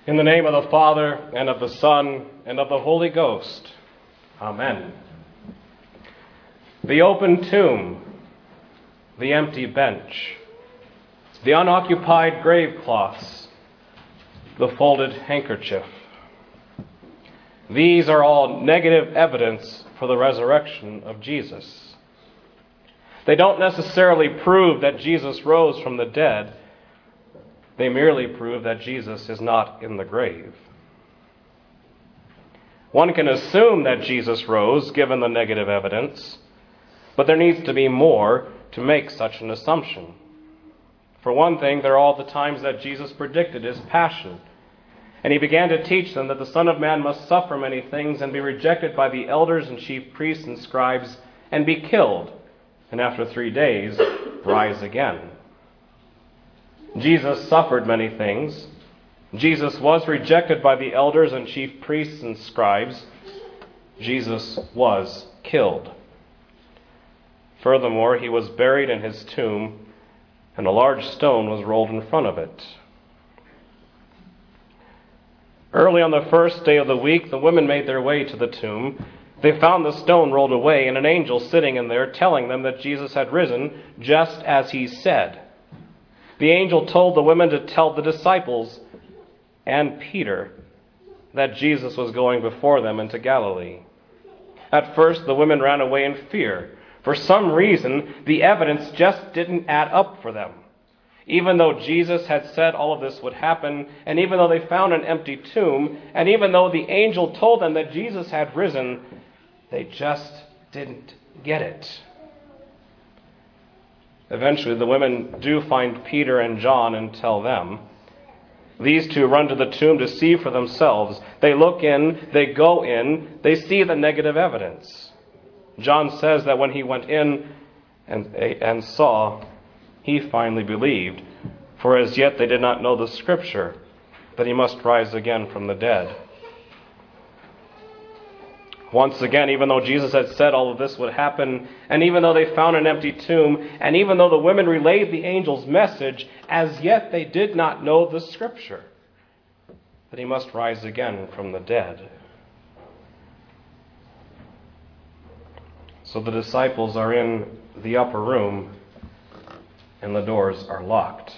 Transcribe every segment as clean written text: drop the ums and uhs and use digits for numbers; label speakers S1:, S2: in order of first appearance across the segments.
S1: In the name of the Father, and of the Son, and of the Holy Ghost. Amen. The open tomb, the empty bench, the unoccupied grave cloths, the folded handkerchief. These are all negative evidence for the resurrection of Jesus. They don't necessarily prove that Jesus rose from the dead. They merely prove that Jesus is not in the grave. One can assume that Jesus rose, given the negative evidence, but there needs to be more to make such an assumption. For one thing, there are all the times that Jesus predicted his passion, and he began to teach them that the Son of Man must suffer many things and be rejected by the elders and chief priests and scribes and be killed, and after 3 days rise again. Jesus suffered many things. Jesus was rejected by the elders and chief priests and scribes. Jesus was killed. Furthermore, he was buried in his tomb, and a large stone was rolled in front of it. Early on the first day of the week, the women made their way to the tomb. They found the stone rolled away and an angel sitting in there telling them that Jesus had risen just as he said. The angel told the women to tell the disciples and Peter that Jesus was going before them into Galilee. At first, the women ran away in fear. For some reason, the evidence just didn't add up for them. Even though Jesus had said all of this would happen, and even though they found an empty tomb, and even though the angel told them that Jesus had risen, they just didn't get it. Eventually, the women do find Peter and John and tell them. These two run to the tomb to see for themselves. They look in, they go in, they see the negative evidence. John says that when he went in and saw, he finally believed, for as yet they did not know the Scripture, that he must rise again from the dead. Once again, even though Jesus had said all of this would happen, and even though they found an empty tomb, and even though the women relayed the angel's message, as yet they did not know the Scripture, that he must rise again from the dead. So the disciples are in the upper room, and the doors are locked.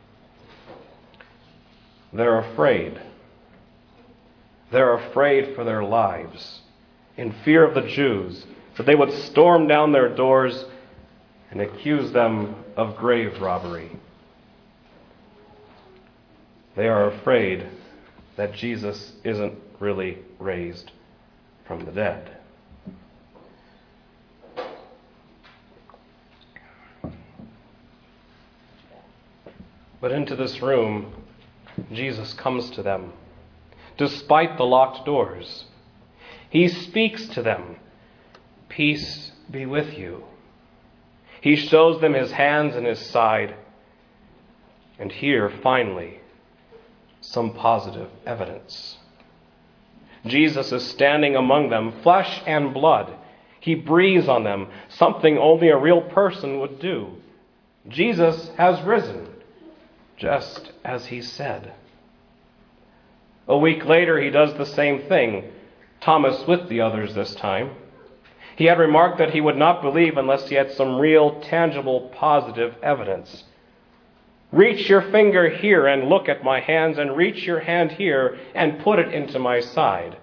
S1: They're afraid. They're afraid for their lives, in fear of the Jews, that they would storm down their doors and accuse them of grave robbery. They are afraid that Jesus isn't really raised from the dead. But into this room, Jesus comes to them, despite the locked doors. He speaks to them. Peace be with you. He shows them his hands and his side. And here, finally, some positive evidence. Jesus is standing among them, flesh and blood. He breathes on them, something only a real person would do. Jesus has risen, just as he said. A week later, he does the same thing. Thomas with the others this time. He had remarked that he would not believe unless he had some real, tangible, positive evidence. Reach your finger here and look at my hands, and reach your hand here and put it into my side.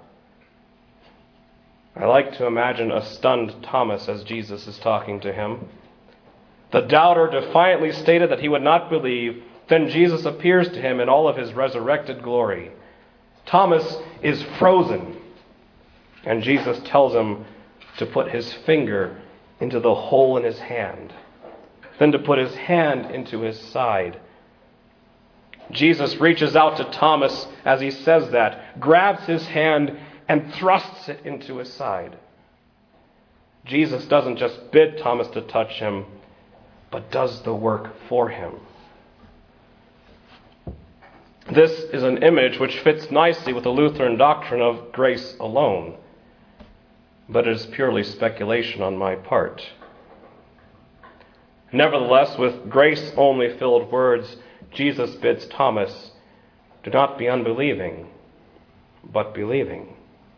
S1: I like to imagine a stunned Thomas as Jesus is talking to him. The doubter defiantly stated that he would not believe. Then Jesus appears to him in all of his resurrected glory. Thomas is frozen. And Jesus tells him to put his finger into the hole in his hand, then to put his hand into his side. Jesus reaches out to Thomas as he says that, grabs his hand and thrusts it into his side. Jesus doesn't just bid Thomas to touch him, but does the work for him. This is an image which fits nicely with the Lutheran doctrine of grace alone, but it is purely speculation on my part. Nevertheless, with grace-only filled words, Jesus bids Thomas, do not be unbelieving, but believing.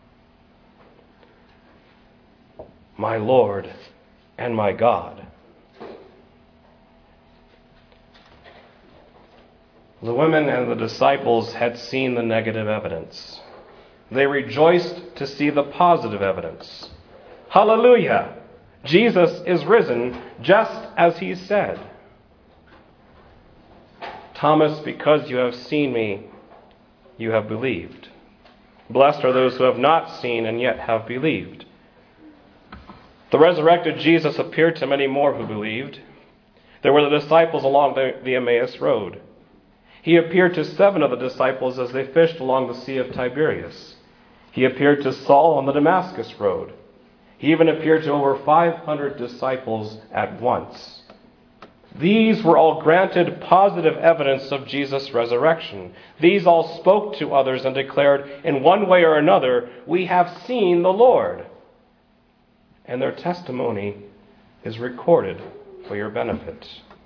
S1: My Lord and my God. The women and the disciples had seen the negative evidence. They rejoiced to see the positive evidence. Hallelujah! Jesus is risen just as he said. Thomas, because you have seen me, you have believed. Blessed are those who have not seen and yet have believed. The resurrected Jesus appeared to many more who believed. There were the disciples along the Emmaus road. He appeared to 7 of the disciples as they fished along the Sea of Tiberias. He appeared to Saul on the Damascus road. He even appeared to over 500 disciples at once. These were all granted positive evidence of Jesus' resurrection. These all spoke to others and declared, in one way or another, we have seen the Lord. And their testimony is recorded for your benefit.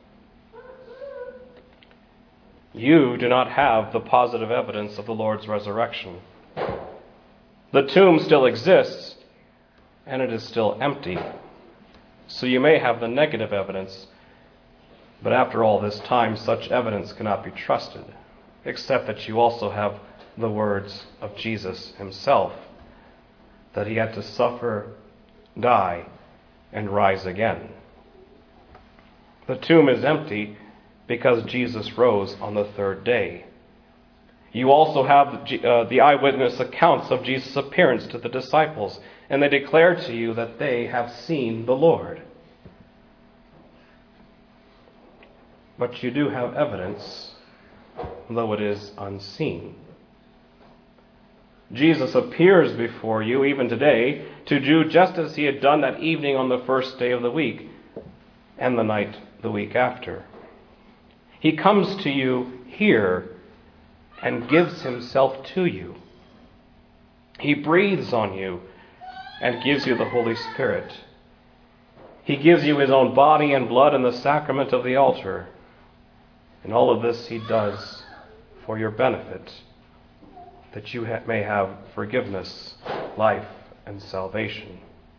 S1: You do not have the positive evidence of the Lord's resurrection. The tomb still exists, and it is still empty. So you may have the negative evidence, but after all this time, such evidence cannot be trusted, except that you also have the words of Jesus himself, that he had to suffer, die, and rise again. The tomb is empty because Jesus rose on the 3rd day. You also have the eyewitness accounts of Jesus' appearance to the disciples, and they declare to you that they have seen the Lord. But you do have evidence, though it is unseen. Jesus appears before you, even today, to do just as he had done that evening on the 1st day of the week, and the night the week after. He comes to you here and gives himself to you. He breathes on you and gives you the Holy Spirit. He gives you his own body and blood in the sacrament of the altar. And all of this he does for your benefit, that you may have forgiveness, life, and salvation.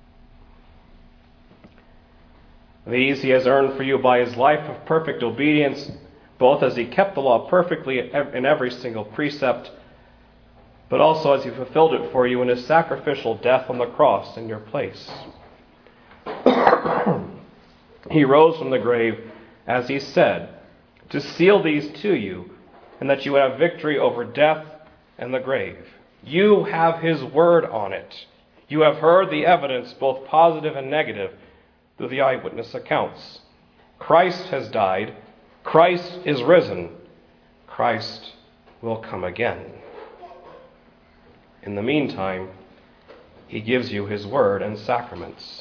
S1: These he has earned for you by his life of perfect obedience, both as he kept the law perfectly in every single precept, but also as he fulfilled it for you in his sacrificial death on the cross in your place. He rose from the grave, as he said, to seal these to you, and that you would have victory over death and the grave. You have his word on it. You have heard the evidence, both positive and negative, through the eyewitness accounts. Christ has died. Christ is risen. Christ will come again. In the meantime, he gives you his word and sacraments.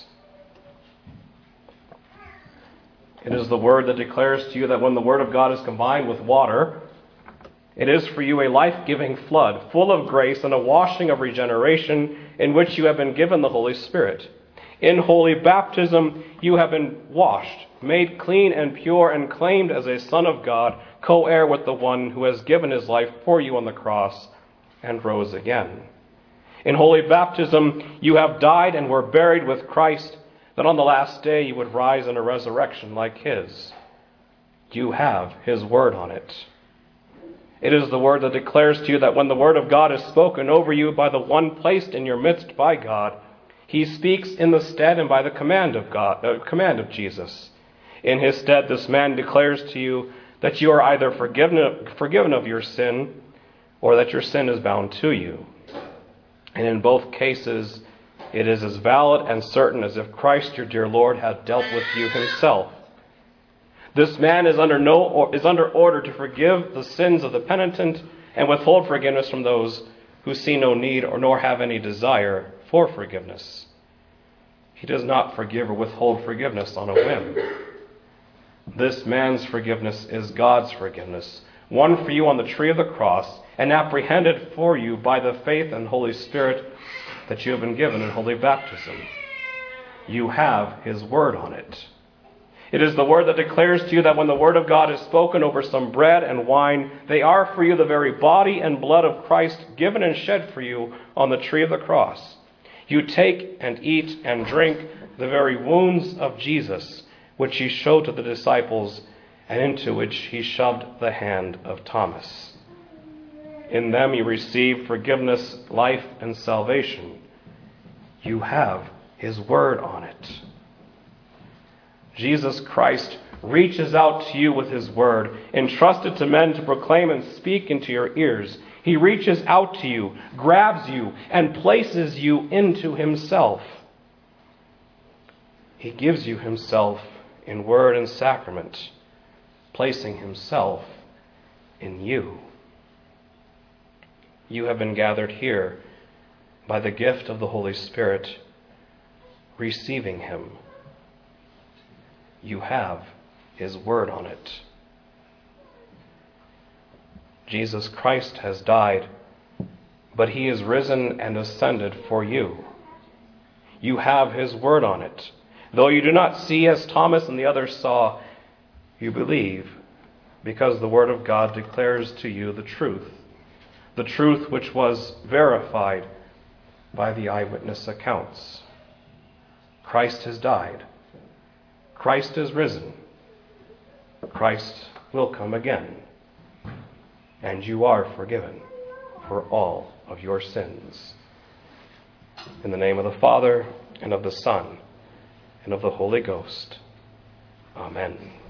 S1: It is the word that declares to you that when the word of God is combined with water, it is for you a life-giving flood, full of grace and a washing of regeneration, in which you have been given the Holy Spirit. In holy baptism, you have been washed, made clean and pure, and claimed as a son of God, co-heir with the one who has given his life for you on the cross and rose again. In holy baptism, you have died and were buried with Christ, that on the last day you would rise in a resurrection like his. You have his word on it. It is the word that declares to you that when the word of God is spoken over you by the one placed in your midst by God, he speaks in the stead and by the command of Jesus. In his stead, this man declares to you that you are either forgiven of your sin, or that your sin is bound to you. And in both cases, it is as valid and certain as if Christ, your dear Lord, had dealt with you himself. This man is under order to forgive the sins of the penitent and withhold forgiveness from those who see no need or nor have any desire for forgiveness. He does not forgive or withhold forgiveness on a whim. This man's forgiveness is God's forgiveness, won for you on the tree of the cross and apprehended for you by the faith and Holy Spirit that you have been given in holy baptism. You have his word on it. It is the word that declares to you that when the word of God is spoken over some bread and wine, they are for you the very body and blood of Christ given and shed for you on the tree of the cross. You take and eat and drink the very wounds of Jesus, which he showed to the disciples and into which he shoved the hand of Thomas. In them you receive forgiveness, life, and salvation. You have his word on it. Jesus Christ reaches out to you with his word, entrusted to men to proclaim and speak into your ears. He reaches out to you, grabs you, and places you into himself. He gives you himself in word and sacrament, placing himself in you. You have been gathered here by the gift of the Holy Spirit, receiving him. You have his word on it. Jesus Christ has died, but he is risen and ascended for you. You have his word on it. Though you do not see as Thomas and the others saw, you believe because the word of God declares to you the truth which was verified by the eyewitness accounts. Christ has died. Christ is risen. Christ will come again. And you are forgiven for all of your sins. In the name of the Father, and of the Son, and of the Holy Ghost. Amen.